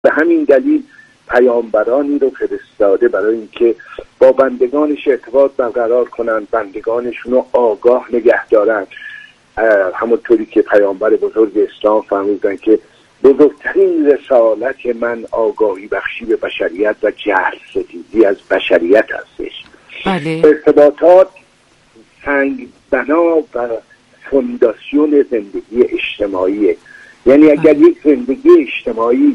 به همین دلیل پیامبرانی رو فرستاده برای اینکه با بندگانش ارتباط برقرار کنند، بندگانشون رو آگاه نگه دارند. همونطوری که پیامبر بزرگ اسلام فرمودن که بزرگترین رسالت من آگاهی بخشی به بشریت و جهل ستیزی از بشریت هستش. بله. ارتباطات سنگ بنا و فونداسیون زندگی اجتماعیه. یعنی اگر یک زندگی اجتماعی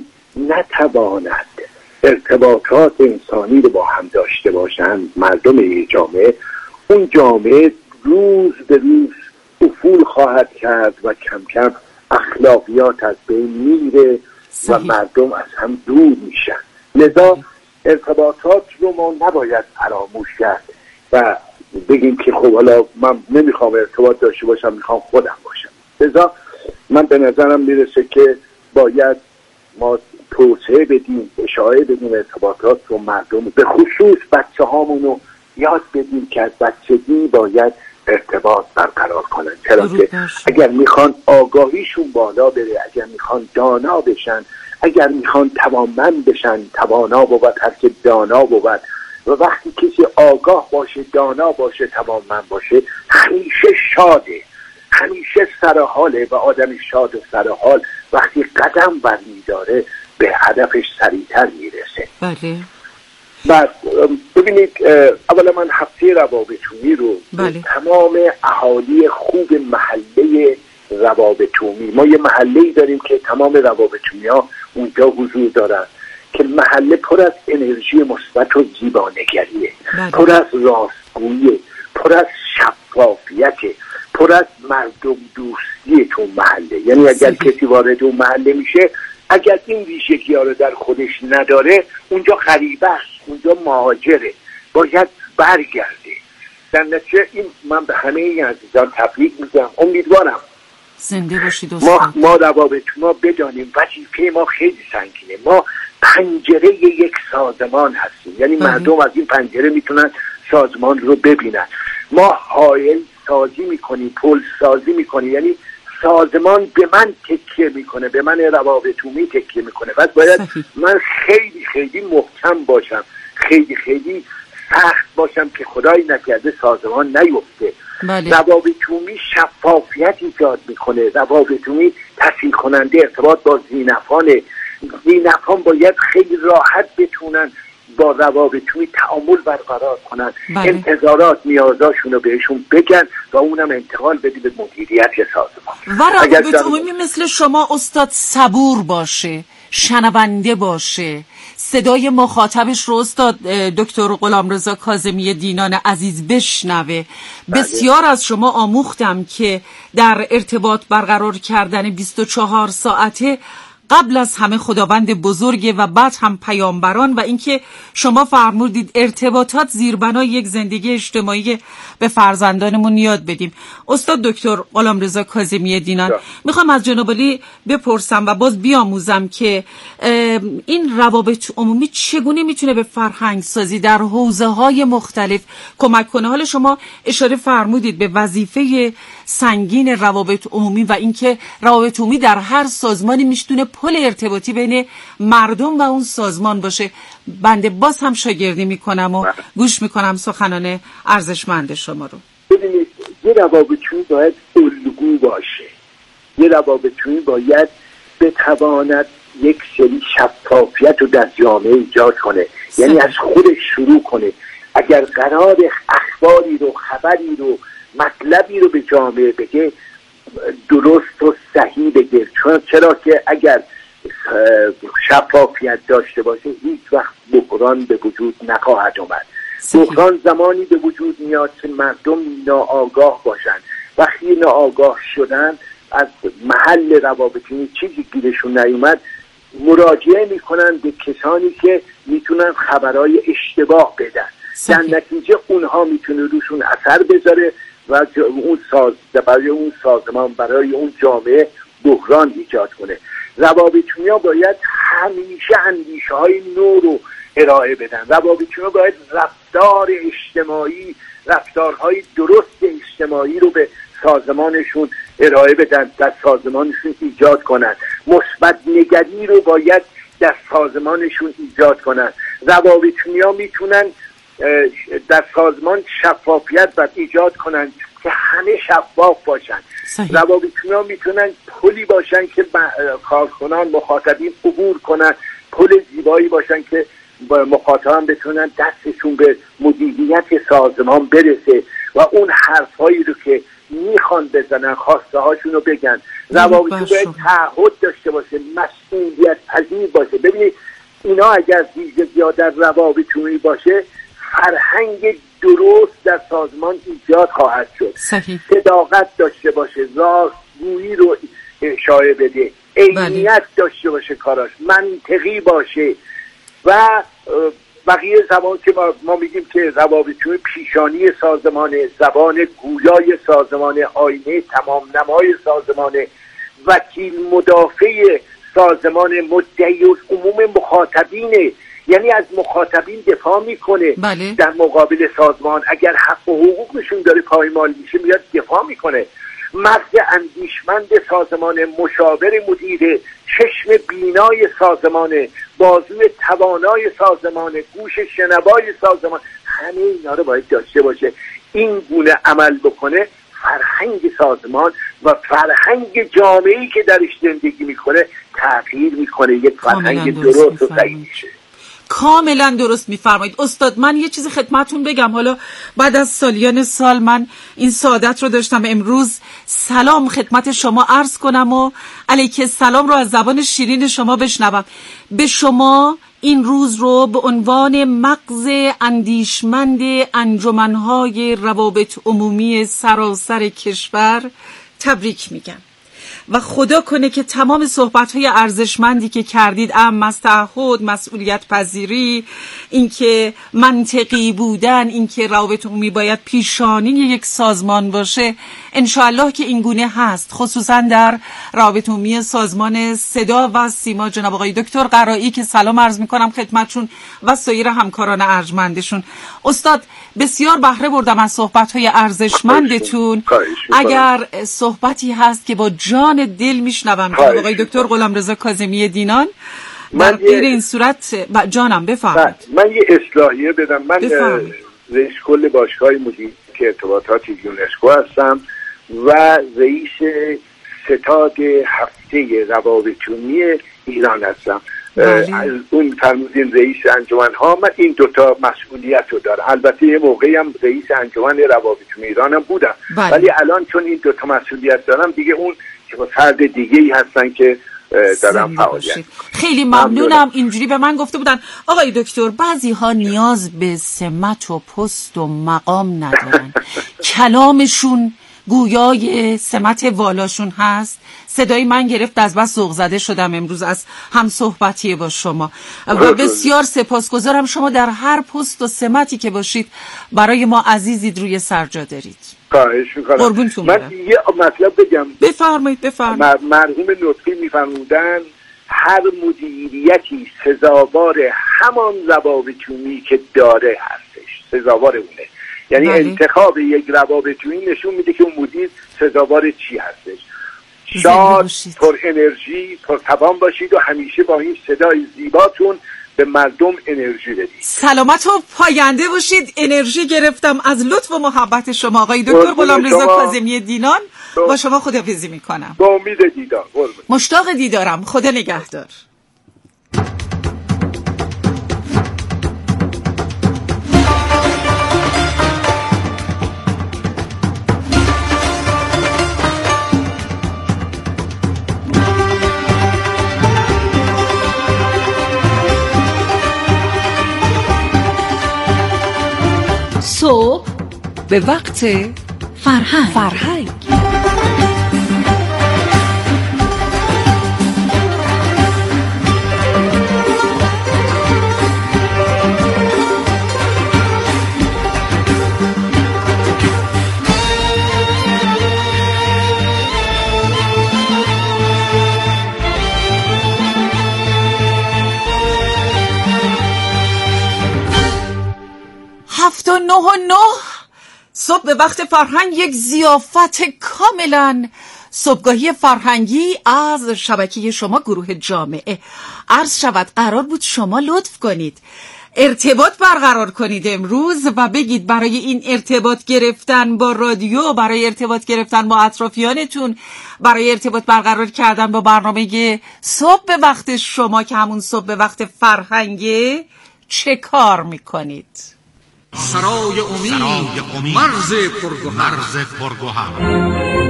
نتواند ارتباطات انسانی رو با هم داشته باشند، مردم یک جامعه، اون جامعه روز به روز افول خواهد کرد و کم کم اخلاقیات از بین میره و مردم از هم دور میشن. لذا ارتباطات رو ما نباید فراموش کرد و بگیم که خب حالا من نمیخوام ارتباط داشته باشم، میخوام خودم باشم. لذا من به نظرم میرسه که باید ما توسعه بدیم، اشاعه بدیم ارتباطات رو مردم، به خصوص بچه هامونو یاد بدیم که از بچگی باید ارتباط برقرار کنن، چرا که اگر میخوان آگاهیشون بالا بره، اگر میخوان دانا بشن، اگر میخوان توانمند بشن، توانا بود هر که دانا بود. و وقتی کسی آگاه باشه، دانا باشه، توانمند باشه، همیشه شاده، همیشه سرحاله و آدم شاد و سرحال وقتی قدم برمیداره به هدفش سریعتر میرسه. بله. بعد ببینید اولا من هفته روابطومی رو تمام اهالی خوب محله روابطومی، ما یه محله‌ای داریم که تمام روابطومی ها اونجا حضور دارن که محله پر از انرژی مثبت و زیبانگریه، پر از راستگویی، پر از شفافیته، پر از مردم دوستی تو محله. یعنی اگر کسی وارد اون محله میشه، اگر این ویژگی ها رو در خودش نداره، اونجا غریبه است، اونجا مهاجره، باید برگرده. در نتیجه این من به همه این عزیزان تبریک میگم. امیدوارم زنده باشید ما روابط ما بدانیم وظیفه ما خیلی سنگینه. ما پنجره یک سازمان هستیم، یعنی مردم از این پنجره میتونن سازمان رو ببینن. ما حائل سازی میکنیم، پل سازی میکنیم، یعنی سازمان به من تکیه میکنه، به من روابطومی تکیه میکنه. پس باید من خیلی خیلی محکم باشم، خیلی خیلی سخت باشم که خدای نکرده سازمان نیفته. روابطومی شفافیت ایجاد میکنه، روابطومی تسهیل کننده ارتباط با ذی‌نفعانه. ذی‌نفعان باید خیلی راحت بتونن با روابطومی تعامل برقرار کنن، انتظارات نیازاشون رو بهشون بگن و اونم انتقال بدی به مدیریت سازمان. و روابطومی مثل شما استاد صبور باشه، شنونده باشه، صدای مخاطبش رو استاد دکتر غلامرضا کاظمی دینان عزیز بشنوه. بسیار از شما آموختم که در ارتباط برقرار کردن 24 ساعته قبل از همه خداوند بزرگه و بعد هم پیامبران، و اینکه شما فرمودید ارتباطات زیربنای یک زندگی اجتماعی به فرزندانمون یاد بدیم. استاد دکتر غلامرضا کاظمی دینان، میخوام از جناب عالی بپرسم و باز بیاموزم که این روابط عمومی چگونه میتونه به فرهنگ سازی در حوزه‌های مختلف کمک کنه. حالا شما اشاره فرمودید به وظیفه سنگین روابط عمومی و اینکه روابط عمومی در هر سازمانی میتونه پل ارتباطی بین مردم و اون سازمان باشه. بنده باز هم شاگردی میکنم و گوش میکنم سخنان ارزشمند شما رو. ببینید، یه روابطومی باید الگو باشه، یه روابطومی باید بتواند یک سری شفافیت رو در جامعه ایجاد کنه، یعنی از خودش شروع کنه. اگر قرار اخباری رو، خبری رو، مطلبی رو به جامعه بگه، درست و صحیح بگه. چرا که اگر شفافیت داشته باشه هیچ وقت بحران به وجود نخواهد اومد. بحران زمانی به وجود میاد که مردم ناآگاه باشن. وقتی ناآگاه شدن، از محل روابطی چیزی گیرشون نیومد، مراجعه میکنن به کسانی که میتونن خبرهای اشتباه بدن. در نتیجه اونها میتونه روشون اثر بذاره و برای اون سازمان، برای اون جامعه بحران ایجاد کنه. روابطوی‌ها باید همیشه اندیشه های نو رو ارائه بدن. روابطوی‌ها باید رفتار اجتماعی، رفتارهای درست اجتماعی رو به سازمانشون ارائه بدن، در سازمانشون ایجاد کنن. مثبت نگری رو باید در سازمانشون ایجاد کنن. روابطونیا میتونن در سازمان شفافیت و ایجاد کنن که همه شفاف باشن. روابطونیا میتونن پلی باشن که کارکنان مخاطبین عبور کنن، پل زیبایی باشن که مخاطبان بتونن دستشون به مدیریت سازمان برسه و اون حرفایی رو که میخوان بزنن، خواسته هاشون رو بگن. روابطون باید تعهد داشته باشه، مسئولیت پذیر باشه. ببینید اینا اگر ویژگی ها در روابطونی باشه، فرهنگ درست در سازمان ایجاد خواهد شد. صداقت داشته باشه، راستگویی رو اشاره بده، عینیت داشته باشه کاراش، منطقی باشه و بقیه زبان که ما میگیم که روابطون پیشانی سازمان، زبان گویای سازمان، آینه تمام نمای سازمان، وکیل مدافع سازمان، مدعی عموم مخاطبینه، یعنی از مخاطبین دفاع میکنه. در مقابل سازمان اگر حق و حقوقشون داره پایمال میشه میاد دفاع میکنه. مغز اندیشمند سازمان، مشاور مدیر، چشم بینای سازمان، بازوی توانای سازمان، گوش شنوای سازمان، همه اینا رو باید داشته باشه. این گونه عمل بکنه، فرهنگ سازمان و فرهنگ جامعه‌ای که درش زندگی میکنه تغییر میکنه، یک فرهنگ درست و صحیح میشه. کاملا درست میفرمایید استاد. من یه چیزی خدمتون بگم. حالا بعد از سالیان سال من این سعادت رو داشتم امروز سلام خدمت شما عرض کنم و علیک السلام رو از زبان شیرین شما بشنوم. به شما این روز رو به عنوان مغز اندیشمند انجمنهای روابط عمومی سراسر کشور تبریک میگم و خدا کنه که تمام صحبت‌های ارزشمندی که کردید، از تعهد، مسئولیت پذیری، اینکه منطقی بودن، اینکه روابط عمومی باید پیشانی یک سازمان باشه، انشاءالله که این گونه هست، خصوصا در روابط عمومی سازمان صدا و سیما. جناب آقای دکتر قرایی که سلام عرض می‌کنم خدمتشون و سایر همکاران ارجمندشون. استاد بسیار بهره بردم از صحبت‌های ارزشمندتون. اگر صحبتی هست که با جان دل میشنوم جناب آقای دکتر غلامرضا کاظمی دینان، در غیر این صورت جانم بفرمایید. من یه اصلاحیه بدم. من رئیس کل باشگاه مدیریت ارتباطات یونسکو هستم و رئیس ستاد هفته روابطونی ایران هستم. اون فرمودین رئیس انجمن ها، من این دوتا مسئولیت رو دارم. البته یه موقعی هم رئیس انجمن روابطونی ایران هم بودم، ولی الان چون این دوتا مسئولیت دارم دیگه اون که با فرد دیگه ای هستن که دارم فعالیت. خیلی ممنونم. اینجوری به من گفته بودن آقای دکتر بعضی ها نیاز به سمت و پست و مقام ندارن، کلامشون گویای سمت والاشون هست. صدای من گرفت، از بس ذوق زده شدم امروز از هم صحبتی با شما و بسیار سپاسگزارم. شما در هر پست و سمتی که باشید برای ما عزیزید، روی سرجا دارید. خواهش میکنم. قربونتون برم. من یه مطلب بگم. بفرمایید. مرحوم نطقی میفرمودن هر مدیریتی سزاوار همان روابطونی که داره هستش، سزاوار اونه. یعنی انتخاب یک روابطونی نشون میده که اون مدیر سزاوار چی هستش. شاد، پر انرژی، پر توان باشید و همیشه با این صدای زیباتون به مردم انرژی بدید. سلامت و پاینده باشید. انرژی گرفتم از لطف و محبت شما. آقای دکتر غلامرضا کاظمی دینان با شما خداحافظی میکنم. با امید دیدار. مشتاق دیدارم. خدا نگهدار. صبح به وقت فرهنگ. و 9 صبح به وقت فرهنگ، یک ضیافت کاملا صبحگاهی فرهنگی از شبکه شما گروه جامعه. عرض شود قرار بود شما لطف کنید ارتباط برقرار کنید امروز و بگید برای این ارتباط گرفتن با رادیو، برای ارتباط گرفتن با اطرافیانتون، برای ارتباط برقرار کردن با برنامه صبح به وقت شما که همون صبح به وقت فرهنگه چه کار میکنید؟ سرای امید مرز پرگوهر.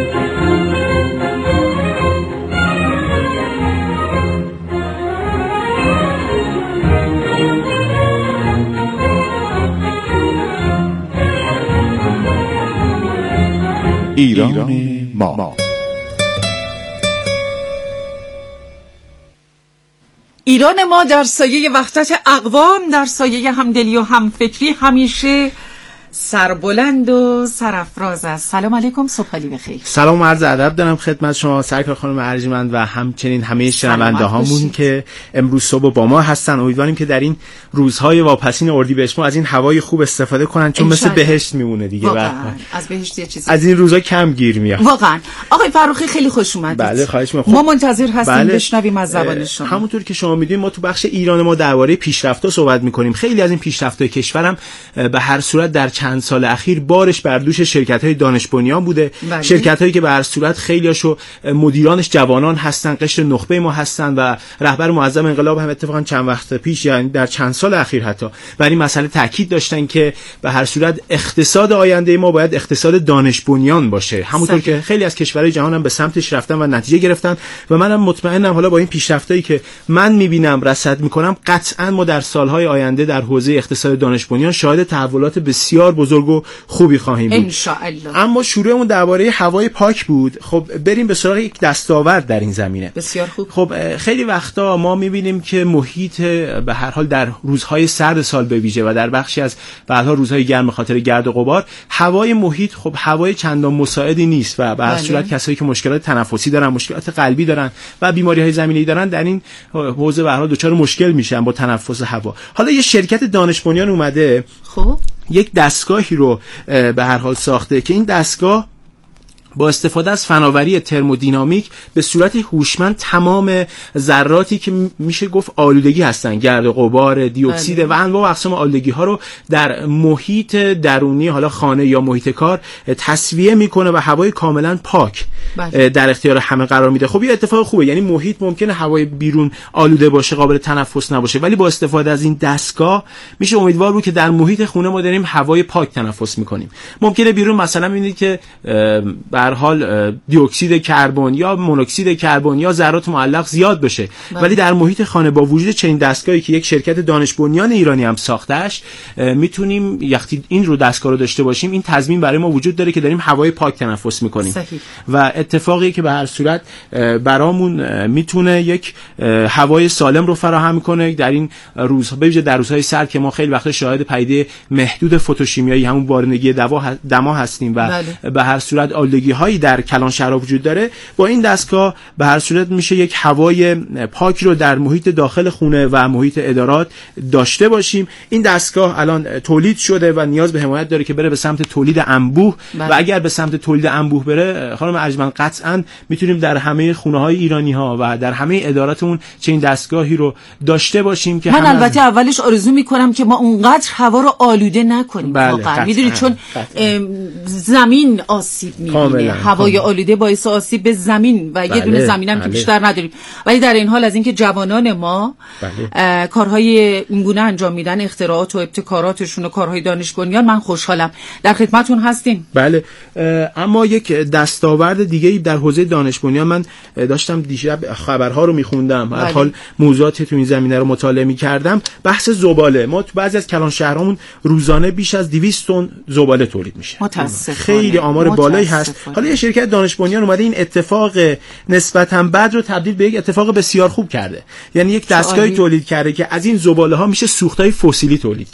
ایران ما. ایران ما در سایه وحدت اقوام، در سایه همدلی و همفکری همیشه سربلند و سرافراز است. سلام علیکم، صبحالی بخیر. سلام و عرض ادب دارم خدمت شما سرکار خانم ارجمند و همچنین همه شنونده هامون که امروز صبح با ما هستن. امیدواریم که در این روزهای واپسین اردیبهشت از این هوای خوب استفاده کنن، چون مثل بهشت میمونه دیگه. واقعا از بهشت یه چیزی از این روزا کم گیر میاد. واقعا. آقای فروخی خیلی خوش اومدید. بله خواهش می‌کنم. ما منتظر هستیم بشنویم از زبان شما. همونطور که شما میدونید ما تو بخش ایران ما درباره پیشرفت‌ها صحبت می‌کنیم. خیلی از این پیشرفت‌های کشورم به هر صورت در چند سال اخیر بارش بر دوش شرکت‌های دانش بنیان بوده. شرکت‌هایی که به هر صورت خیلیاشو مدیرانش جوانان هستن، قشر نخبه ما هستن و رهبر معظم انقلاب هم اتفاقا چند وقت پیش، یعنی در چند سال اخیر حتی بر این مسئله تاکید داشتن که به هر صورت اقتصاد آینده ما باید اقتصاد دانش بنیان باشه. همونطور که خیلی از کشورهای جهان هم به سمتش رفتن و نتیجه گرفتن و منم مطمئنم حالا با این پیشرفتایی که من می‌بینم رصد می‌کنم قطعاً ما در سال‌های آینده در حوزه اقتصاد دانش بنیان شاهد تحولات بسیار بزرگ و خوبی خواهیم بود انشاءالله. اما شروعمون درباره هوای پاک بود. خب بریم به سراغ یک دستاورد در این زمینه. بسیار خوب. خب خیلی وقتا ما می‌بینیم که محیط به هر حال در روزهای سرد سال به ویژه و در بخشی از بعدها روزهای گرم خاطر گرد و غبار هوای محیط خب هوای چندان مساعدی نیست و به هر صورت کسایی که مشکلات تنفسی دارن، مشکلات قلبی دارن و بیماری‌های زمینه‌ای دارن در این حوزه به هر حال دچار مشکل میشن با تنفس هوا. حالا یه شرکت دانش بنیان اومده خب یک دستگاهی رو به هر حال ساخته که این دستگاه با استفاده از فناوری ترمودینامیک به صورت هوشمند تمام ذراتی که میشه گفت آلودگی هستن، گرد و غبار، دی اکسید و انواع و اقسام آلودگی ها رو در محیط درونی حالا خانه یا محیط کار تصفیه میکنه و هوای کاملا پاک در اختیار همه قرار میده. خب یه اتفاق خوبه، یعنی محیط ممکنه هوای بیرون آلوده باشه، قابل تنفس نباشه، ولی با استفاده از این دستگاه میشه امیدوار بود که در محیط خونه ما داریم هوای پاک تنفس میکنیم. ممکنه بیرون مثلا ببینید که به هر حال دی اکسید کربن یا مونوکسید کربن یا ذرات معلق زیاد بشه، ولی در محیط خانه با وجود چنین دستگاهی که یک شرکت دانش بنیان ایرانی هم ساختهش میتونیم وقتی این رو دستگاه رو داشته باشیم این تضمین برای ما وجود داره که داریم هوای پاک تنفس میکنیم. صحیح. و اتفاقی که به هر صورت برامون میتونه یک هوای سالم رو فراهم کنه در این روزها، به ویژه در روزهای سرد که ما خیلی وقتا شاهد پدیده محدود فتوشیمیایی همون بارندگی دما هستیم و به هر صورت آلودگی هایی در کلان شهرها وجود داره. با این دستگاه به هر صورت میشه یک هوای پاک رو در محیط داخل خونه و محیط ادارات داشته باشیم. این دستگاه الان تولید شده و نیاز به حمایت داره که بره به سمت تولید انبوه و اگر به سمت تولید انبوه بره خانم ارجمند قطعاً میتونیم در همه خونه های ایرانی ها و در همه اداراتمون چنین دستگاهی رو داشته باشیم که من البته اولش آرزو میکنم که ما اونقدر هوا رو آلوده نکنیم. واقعا میدونید چون زمین آسیب میبینه، هوای آلوده باعث آسیب به زمین و یه دونه زمینم که بیشتر نداریم، ولی در این حال از اینکه جوانان ما کارهای اینگونه انجام میدن، اختراعات و ابتکاراتشون و کارهای دانش بنیان، من خوشحالم. در خدمتتون هستیم. بله. اما یک دستاورد دیگه در حوزه دانش بنیان من داشتم دیشب خبرها رو میخوندم، هر حال موضوعات تو این زمینه رو مطالعه میکردم. بحث زباله، ما تو بعضی از کلان شهرامون روزانه بیش از 200 تن زباله تولید میشه. خیلی آمار بالایی هست. حالا یه شرکت دانش بنیان اومده این اتفاق نسبتاً بد رو تبدیل به یک اتفاق بسیار خوب کرده. یعنی یک دستگاهی تولید کرده که از این زباله ها میشه سوختای فسیلی تولید کرد.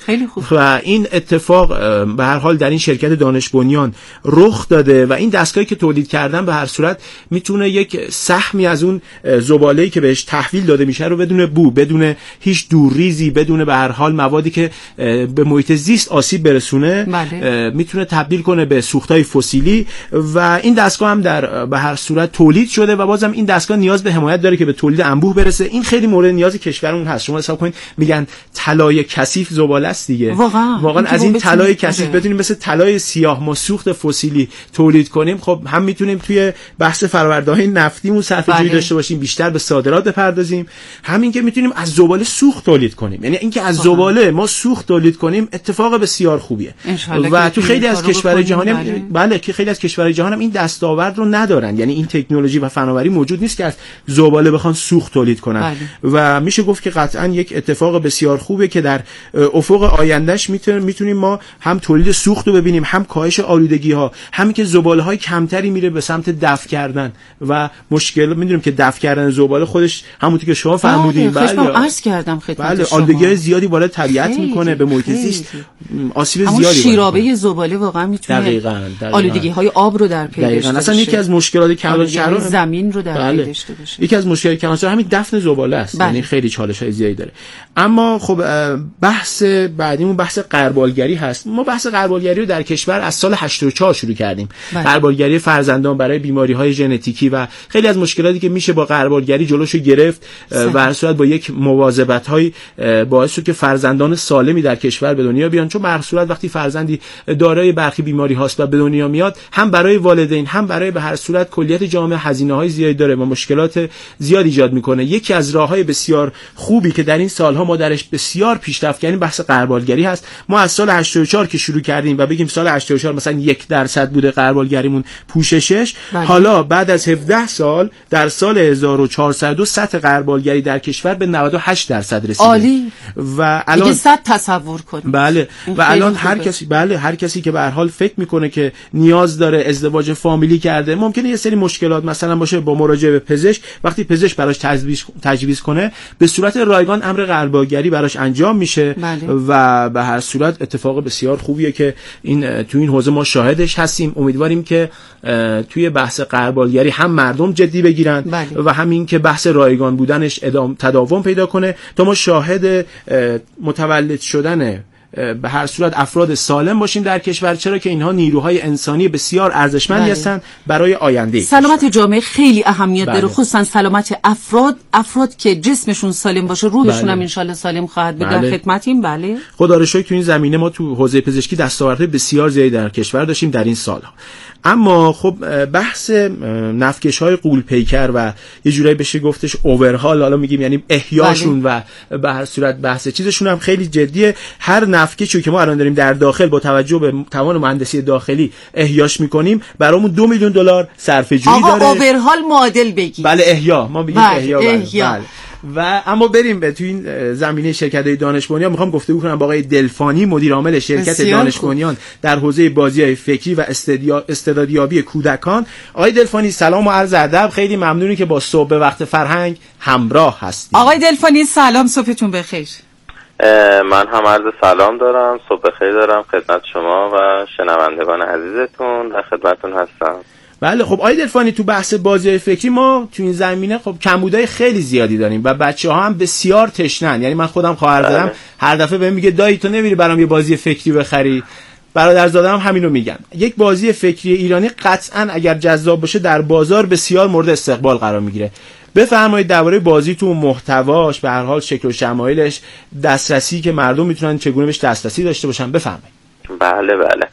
خیلی خوب. و این اتفاق به هر حال در این شرکت دانش بنیان رخ داده و این دستگاهی که تولید کردن به هر صورت میتونه یک سهمی از اون زباله‌ای که بهش تحویل داده میشه رو بدون بو، بدون هیچ دورریزی، بدون به هر حال موادی که به محیط زیست آسیب برسونه، میتونه تبدیل کنه به سوختهای فسیلی. و این دستگاه هم در به هر صورت تولید شده و بازم این دستگاه نیاز به حمایت داره که به تولید انبوه برسه. این خیلی مورد نیاز کشورمون هست. شما حساب کنید میگن طلای کثیف زباله است دیگه. واقعا از این طلای کثیف بتونیم مثل طلای سیاه ما سوخت فسیلی تولید کنیم، خب هم میتونیم توی بحث فرآورده‌های نفتیمون صرفه‌جویی داشته باشیم، بیشتر به صادرات بپردازیم، همین که میتونیم از زباله سوخت تولید کنیم. یعنی اینکه از زباله ما سوخت تولید کنیم اتفاق بسیار خوبیه و تو خیلی از کشورهای جهانی بله که خیلی از کشورهای جهان هم این دستاورد رو ندارن. یعنی این تکنولوژی و فناوری موجود نیست که از زباله بخوان سوخت تولید کنن. و میشه گفت که قطعا یک اتفاق بسیار خوبه که در افق آیندهش میتونیم ما هم تولید سوخت رو ببینیم، هم کاهش آلودگی ها، همین که زباله های کمتری میره به سمت دفع کردن و مشکل. میدونیم که دفع کردن زباله خودش همونطور که شما فرمودین عرض کردم خدمت شما آلودگی زیادی بالای طبیعت میکنه، به محیط زیست آسیب زیادی. همون شیرابه زباله واقعا میتونه دقیقاً. آلودگی های آب رو در پی داشته باشه. اصلا یکی از مشکلات کلانشهرها زمین رو در پی داشته باشه. یکی از مشکلات کلانشهرها همین دفن زباله است. یعنی خیلی چالش‌های زیادی داره. اما خب بحث بعدیمون بحث غربالگری هست. ما بحث غربالگری رو در کشور از سال 84 شروع کردیم. غربالگری فرزندان برای بیماری‌های ژنتیکی و خیلی از مشکلاتی که میشه با غربالگری جلوشو گرفت و هر صورت با یک مواظبت‌های باعث شد که فرزندان سالمی در کشور به دنیا بیان. چون به هر صورت وقتی فرزندی دارای برخی بیماری هاست و به دنیا میاد، هم برای والدین هم برای به هر صورت کلیت جامعه هزینه‌های زیادی داره و مشکلات زیاد ایجاد میکنه. یکی از راه‌های بسیار خوبی که در این سالها ما درش بسیار پیشرفت کردیم بحث غربالگری هست. ما از سال 84 که شروع کردیم و بگیم سال 84 مثلا 1% بوده غربالگریمون پوششش، حالا بعد از 17 سال در سال 1402 سطح غربالگری در کشور به 98% رسیده. عالی. و الان 100 تصور کنید. بله و الان هر کسی که به هر حال فکر میکنه که نیاز داره ازدواج فامیلی کرده، ممکنه یه سری مشکلات مثلا باشه با مراجعه به پزشک، وقتی پزشک براش تجویز کنه به صورت رایگان امر غربالگری براش انجام میشه. و به هر صورت اتفاق بسیار خوبیه که تو این حوزه ما شاهدش هستیم. امیدواریم که توی بحث غربالگری هم مردم جدی بگیرن و همین که بحث رایگان بودنش تداوم پیدا کنه تا ما شاهد متولد شدن به هر صورت افراد سالم باشیم در کشور، چرا که اینها نیروهای انسانی بسیار ارزشمندی هستند برای آینده. سلامت جامعه خیلی اهمیت داره، خصوصا سلامت افراد که جسمشون سالم باشه، روحشون هم انشالله سالم خواهد بود. در خدمتیم. بله خدا رو شکر تو این زمینه ما تو حوزه پزشکی دستاوردهای بسیار زیادی در کشور داشتیم در این سالها. اما خب بحث نفکش‌های غول پیکر و یه جورایی بشه گفتش اوورهال، حالا میگیم یعنی احیاشون و به هر صورت بحث چیزشون هم خیلی جدیه. هر نفکشی که ما الان داریم در داخل با توجه به توان مهندسی داخلی احیاش میکنیم برامون $2 میلیون صرفه‌جویی داره. اوورهال معادل بگید. بله احیا، ما میگیم احیا. بله. و اما بریم به تو این زمینه شرکت‌های دانش بنیان. میخوام گفتگو کنم با آقای دلفانی، مدیر عامل شرکت دانش بنیان در حوزه بازی‌های فکری و استعدادیابی کودکان. آقای دلفانی سلام و عرض ادب، خیلی ممنونی که با صبح وقت فرهنگ همراه هستید. آقای دلفانی سلام، صبحتون بخیر. من هم عرض سلام دارم، صبح بخیر دارم خدمت شما و شنوندگان عزیزتون، در خدمتتون هستم. بله خب آقای دلفانی، تو بحث بازی فکری ما تو این زمینه خب کمبودای خیلی زیادی داریم و بچه‌ها هم بسیار تشنن. یعنی من خودم خواهر دارم، هر دفعه بهم میگه دایی تو نمیری برام یه بازی فکری بخری. برادرزاده‌ام همینو میگن. یک بازی فکری ایرانی قطعاً اگر جذاب باشه در بازار بسیار مورد استقبال قرار میگیره. بفرمایید درباره بازی تو محتواش، به هر حال شکل و شمایلش، دسترسی که مردم میتونن چگونه بهش دسترسی داشته باشن، بفرمایید. بله.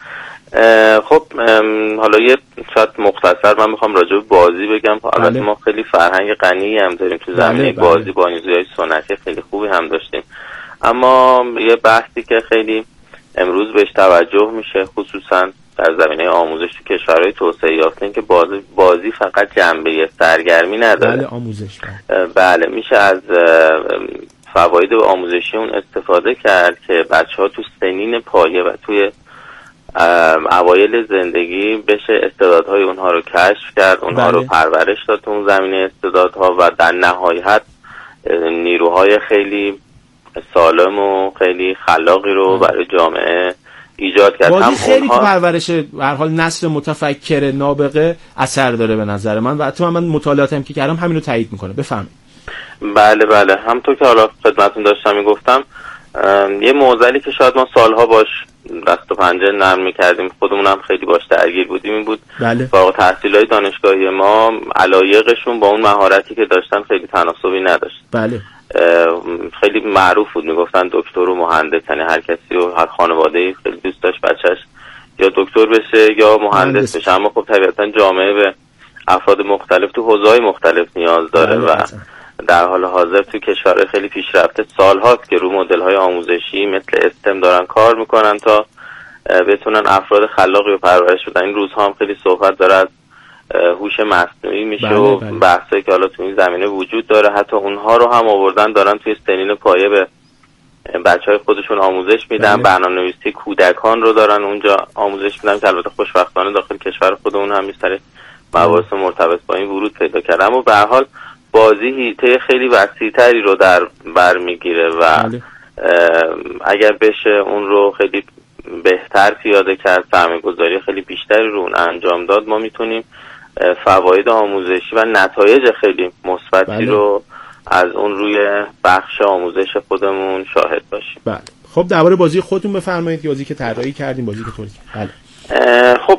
خب حالا یه شاید مختصر من میخوام راجع به بازی بگم. البته ما خیلی فرهنگ غنی هم داریم تو زمینه بازی، با نیروهای سنتی خیلی خوبی هم داشتیم، اما یه بحثی که خیلی امروز بهش توجه میشه خصوصا در زمینه آموزش تو کشورهای توسعه یافته، این که بازی فقط جنبه سرگرمی نداره. بله آموزش. بله میشه از فواید آموزشی اون استفاده کرد که بچه‌ها تو سنین پایه و توی اوایل زندگی بشه استعدادهای اونها رو کشف کرد، اونها رو پرورش داد تو اون زمینه استعدادها و در نهایت نیروهای خیلی سالم و خیلی خلاقی رو برای جامعه ایجاد کرد. هم خیلی تو پرورش به هر حال نسل متفکر نابغه اثر داره به نظر من و حتی من مطالعاتم که کردم همین رو تایید میکنه. بفهمید. بله همونطور که حالا خدمتتون داشتم میگفتم، یه معضلی که شاید ما سالها باش دست و پنجه نرم میکردیم، خودمون هم خیلی باش درگیر بودیم، این بود فارغ التحصیلای دانشگاهی ما علایقشون با اون مهارتی که داشتن خیلی تناسبی نداشت. بله. خیلی معروف بود، میگفتن دکتر و مهندس، یعنی هر کسی و هر خانواده‌ای خیلی دوست داشت بچهش یا دکتر بشه یا مهندس بشه، اما خب طبیعتا جامعه به افراد مختلف تو حوزه‌های مختلف نیاز داره و در حال حاضر تو کشورهای خیلی پیشرفته سال‌هاست که رو مدل‌های آموزشی مثل استم دارن کار میکنن تا بتونن افراد خلاقی رو پرورش بدن. این روزها هم خیلی صحبت داره از هوش مصنوعی میشه و بحثایی که حالا تو این زمینه وجود داره، حتی اونها رو هم آوردن دارن توی سنین پایه به بچهای خودشون آموزش میدن. برنامه‌نویسی کودکان رو دارن اونجا آموزش میدن که البته خوشبختانه داخل کشور خودمون هم می‌سره مباحث مرتبط با این ورود پیدا کرده، اما به هر حال بازی حیطه خیلی وسیع‌تری رو در بر میگیره و اگر بشه اون رو خیلی بهتر پیاده کرد، سرمایه‌گذاری خیلی بیشتری رو اون انجام داد، ما میتونیم فواید آموزشی و نتایج خیلی مثبتی رو از اون روی بخش آموزش خودمون شاهد باشیم. بله. خب درباره بازی خودتون بفرمایید، بازی که طراحی کردیم، بازی که تولید کردیم. خب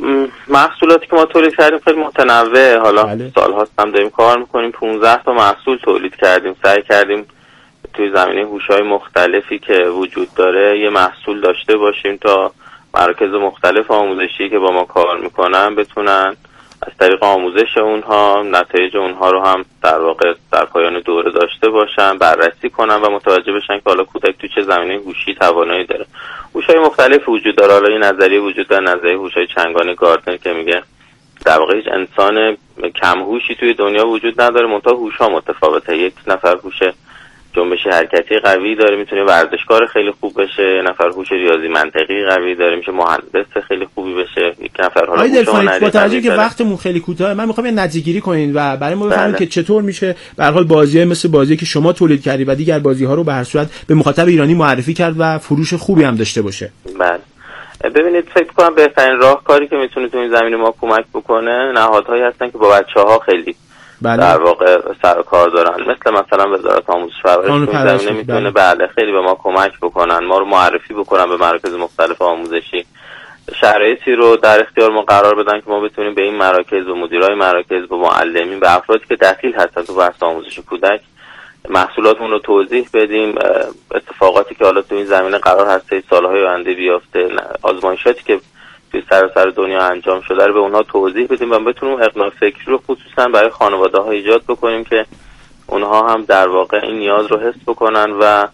محصولاتی که ما تولید کردیم خیلی متنوع، حالا سال‌هاست هم داریم کار میکنیم. 15 تا محصول تولید کردیم، سعی کردیم توی زمینه هوش‌های مختلفی که وجود داره یه محصول داشته باشیم تا مراکز مختلف آموزشی که با ما کار میکنن بتونن از طریق آموزش اونها نتایج اونها رو هم در واقع در پایان دوره داشته باشن، بررسی کنن و متوجه بشن که حالا کودک تو چه زمینه هوشی توانایی داره. هوش‌های مختلف وجود داره، حالا این نظریه وجود داره، نظریه هوش‌های چنگانه گاردنر که میگه در واقع هیچ انسان کم هوشی توی دنیا وجود نداره، منتها هوش‌ها متفاوته. یک نفر هوش جنبش حرکتی قوی داره، میتونه ورزشکار خیلی خوب بشه، یه نفر هوش ریاضی منطقی قوی داره، میشه مهندس خیلی خوبی بشه، یک نفر حالا با توجه که وقتمون خیلی کوتاهه من میخوام یه نتیجه‌گیری کنین و برای ما بفهمید که چطور میشه به هر حال بازی‌های مثل بازی که شما تولید کردید و دیگر بازی‌ها رو به هر صورت به مخاطب ایرانی معرفی کرد و فروش خوبی هم داشته باشه. بله. ببینید فکر کنم بهترین راهکاری که میتونه تو این زمینه ما کمک بکنه نهادهایی هستن که با بچه‌ها خیلی در واقع سر و کار دارن، مثلا وزارت آموزش و پرورش تو این زمینه میتونه خیلی به ما کمک بکنن، ما رو معرفی بکنن به مراکز مختلف آموزشی، شرایطی رو در اختیار ما قرار بدن که ما بتونیم به این مراکز و مدیرای مراکز و معلمین و افرادی که دخیل هستن تو بحث آموزش کودک محصولاتمون رو توضیح بدیم. اتفاقاتی که حالا تو این زمینه قرار هست سالهای آینده بیفته، آزمایشاتی که توی سراسر دنیا انجام شده رو به اونها توضیح بدیم و بتونیم اقناع فکری رو خصوصا برای خانواده‌ها ایجاد بکنیم که اونها هم در واقع این نیاز رو حس بکنن و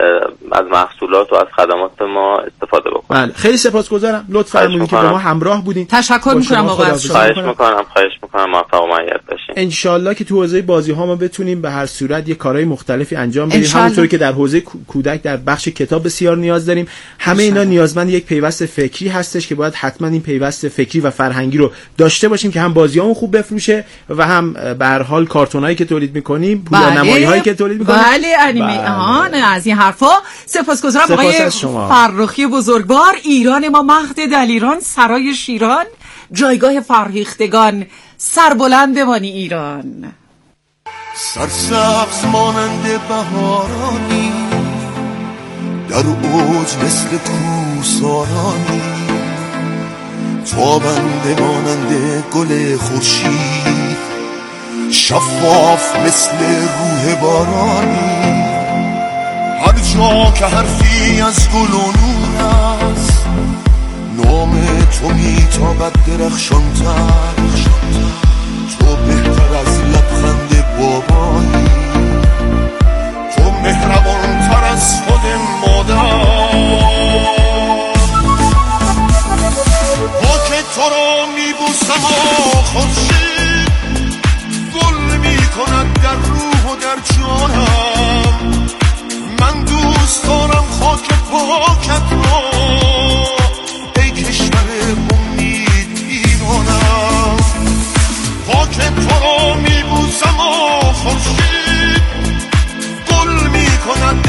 از محصولات و از خدمات ما استفاده بکنن. بله خیلی سپاسگزارم، لطف فرمودید که با ما همراه بودین. تشکر می‌کنم آقا از شما. خواهش می‌کنم موفق و مؤید باشین. ان شاءالله که تو حوزه بازی‌ها ما بتونیم به هر صورت یه کارهای مختلفی انجام بدیم، همونطوری که در حوزه کودک در بخش کتاب بسیار نیاز داریم. همه اینا نیازمند یک پیوست فکری هستش که باید حتما این پیوست فکری و فرهنگی رو داشته باشیم که هم بازی‌هامون خوب بفروشه و هم به هر حال کارتونایی که تولید می‌کنیم، پویانمایی‌هایی که تولید می‌کنیم. بله از این حرفا. سپاسگزارم آقای فرخی بزرگوار. ایران ما مهد دلیران، سرای شیران، جایگاه فرهیختگان، سربلند بمانی ایران. سرسبز مانند بهارانی در اوج مثل کوسارانی، تابنده مانند گل خورشید، شفاف مثل روح بارانی. هر جا که حرفی از گل و نور است، نام تو میتابد درخشان‌تر. تو بهتر از لبخند بابایی، تو مهربان‌تر از خود مادر. پاک تو را میبوسم و خورشید گل میکند در روح و در جانم. من دوست دارم خاک پاکت را، ای کشور امید ایرانم. خاک تو را میبوسم و خورشید گل میکند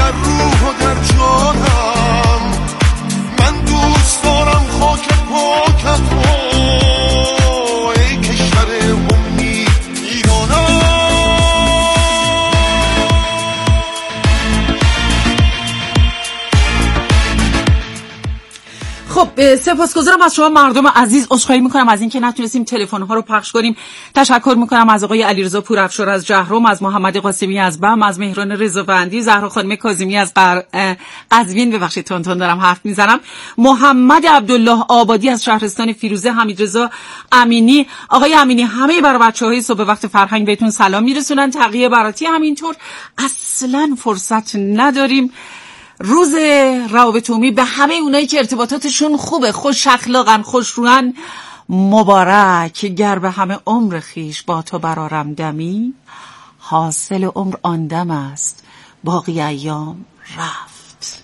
خب سپاسگزارم از شما مردم عزیز. عذرخواهی میکنم از اینکه نتونستیم تلفن ها رو پخش کنیم. تشکر میکنم از آقای علیرضا پورافشار از جهرم، از محمد قاسمی از بم، از مهران رضاوندی، زهرا خانم کاظمی از قزوین، ببخشید تون دارم حرف میزنم، محمد عبدالله آبادی از شهرستان فیروزه، حمیدرضا امینی. آقای امینی همه برای بچه‌های صبح وقت فرهنگ بهتون سلام میرسونن. تقیه براتی همینطور. اصلا فرصت نداریم. روز روابط عمومی به همه اونایی که ارتباطاتشون خوبه، خوش اخلاقن، خوش روان، مبارک. گر به همه عمر خیش با تو برارم دمی، حاصل عمر آن دم است باقی ایام رفت.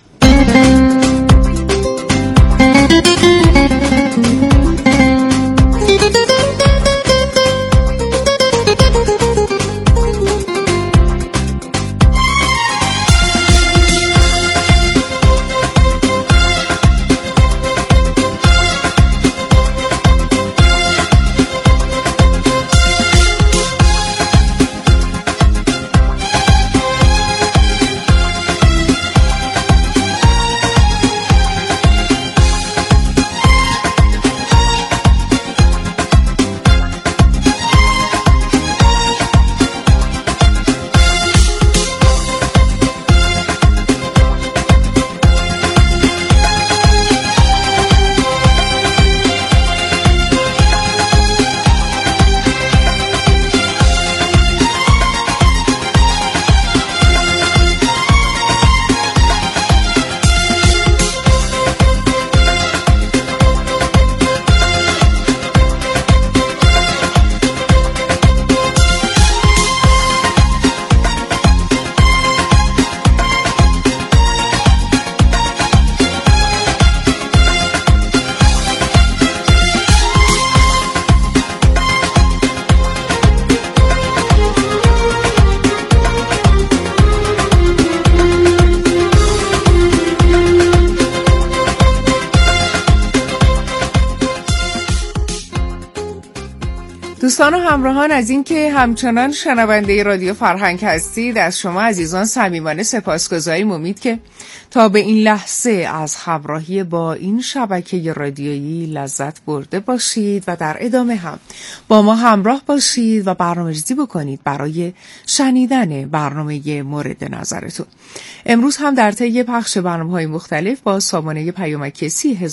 دوستان و همراهان، از اینکه همچنان شنونده رادیو فرهنگ هستید از شما عزیزان صمیمانه سپاسگزاریم. امید که تا به این لحظه از همراهی با این شبکه رادیویی لذت برده باشید و در ادامه هم با ما همراه باشید و برنامه‌ریزی بکنید برای شنیدن برنامه مورد نظرتون. امروز هم در طی پخش برنامه‌های مختلف با سامانه پیامکی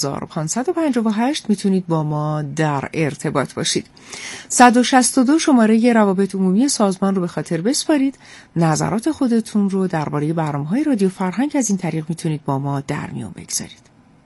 30558 میتونید با ما در ارتباط باشید. 162 شماره روابط عمومی سازمان رو به خاطر بسپارید. نظرات خودتون رو درباره برنامه‌های رادیو فرهنگ از این طریق میتونید با ما در میون بگذارید.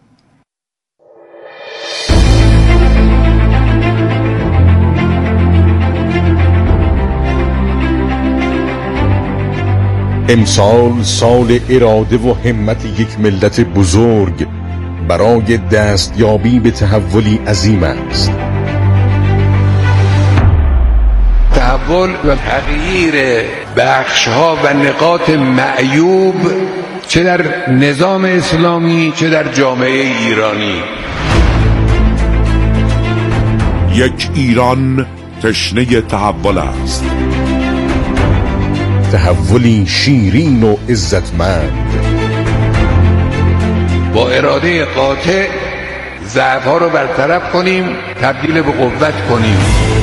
امسال سال اراده و همت یک ملت بزرگ برای دستیابی به تحولی عظیم است. تحول و تغییر بخش‌ها و نقاط معیوب چه در نظام اسلامی چه در جامعه ایرانی. یک ایران تشنه تحول است، تحولی شیرین و عزتمند. با اراده قاطع ضعف‌ها رو برطرف کنیم، تبدیل به قوت کنیم.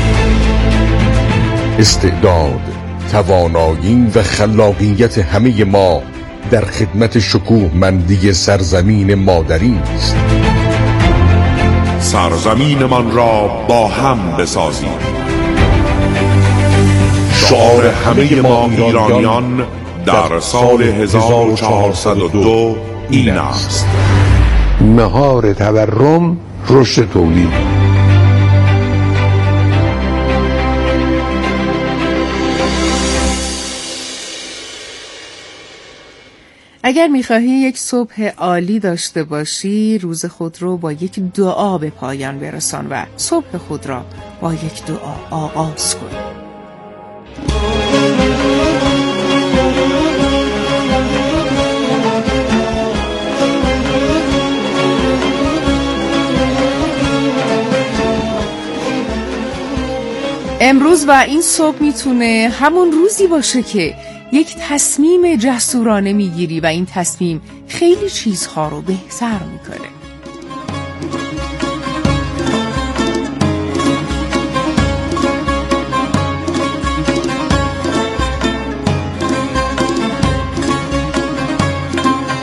استعداد، توانایی و خلاقیت همه ما در خدمت شکوهمندی سرزمین مادری است. سرزمینمان را با هم بسازیم. شعار همه ما ایرانیان در سال 1402 این است: مهار تورم، رشد تولید. اگر می‌خواهی یک صبح عالی داشته باشی، روز خود رو با یک دعا به پایان برسان و صبح خود را با یک دعا آغاز کن. امروز و این صبح میتونه همون روزی باشه که یک تصمیم جسورانه میگیری و این تصمیم خیلی چیزها رو بهتر میکنه.